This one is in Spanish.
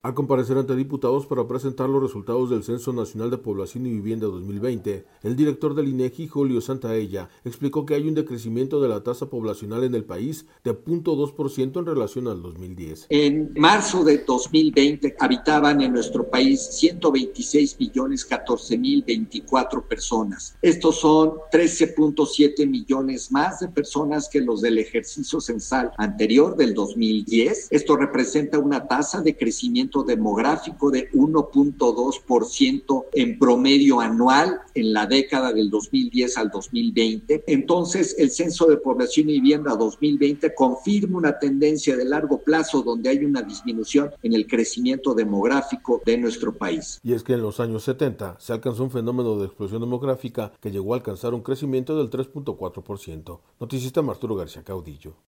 Al comparecer ante diputados para presentar los resultados del Censo Nacional de Población y Vivienda 2020, el director del INEGI, Julio Santaella, explicó que hay un decrecimiento de la tasa poblacional en el país de 0.2% en relación al 2010. En marzo de 2020 habitaban en nuestro país 126.014.024 personas. Estos son 13.7 millones más de personas que los del ejercicio censal anterior del 2010. Esto representa una tasa de crecimiento demográfico de 1.2% en promedio anual en la década del 2010 al 2020. Entonces, el Censo de Población y Vivienda 2020 confirma una tendencia de largo plazo donde hay una disminución en el crecimiento demográfico de nuestro país. Y es que en los años 70 se alcanzó un fenómeno de explosión demográfica que llegó a alcanzar un crecimiento del 3.4%. Noticista Arturo García Caudillo.